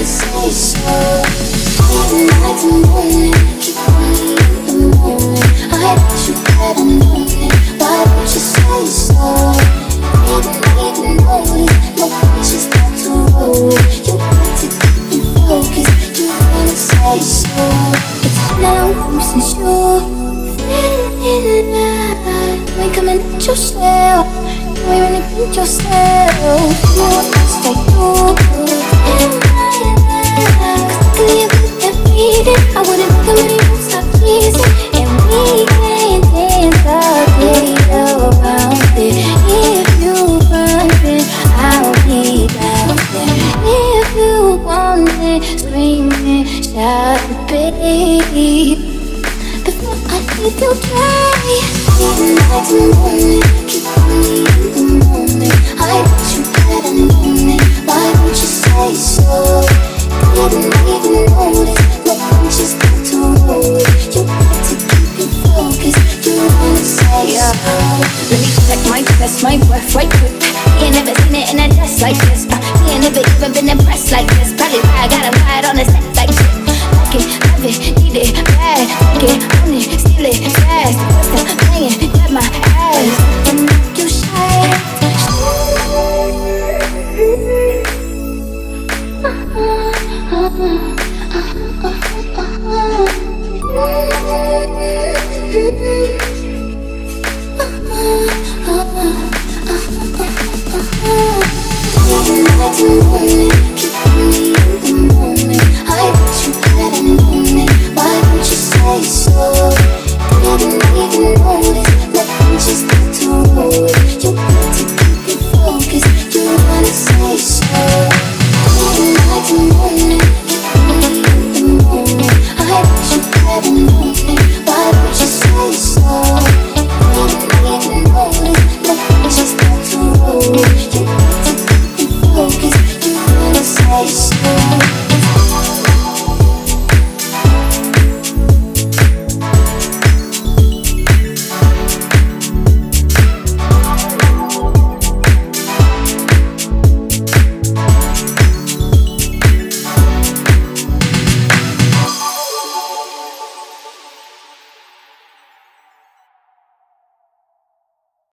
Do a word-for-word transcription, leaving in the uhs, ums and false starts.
say so. Even nights and morning, keep calling in the morning. I bet you better know it. Why don't you say so? Even even notice, no pictures start to roll. You got to keep me focused. You wanna say so? It's been a long since you. We coming at your shell. You ain't really beat yourself. You want to stay cool. And I, cause I can live with that breathing. I wouldn't recommend you don't stop teasing. And we can dance all day around it. If you run it, I'll be down there. If you want it, scream it, shout it, babe. Before I leave you dry. Even nights and morning, keep calling in the morning. I bet you better know it. Why don't you say so? Didn't even notice, no punches start to roll. You got to keep it focused. You wanna say so? Let me collect my chest, my breath right quick. You ain't never seen it in a dress like this. uh, You ain't never even been impressed like this. Probably why I gotta ride on the set like this. Like it, love it, need it, bad. Take it, own it, steal it, fast. What's the playing? Grab my ass and make you shine. Uh-huh, uh-huh.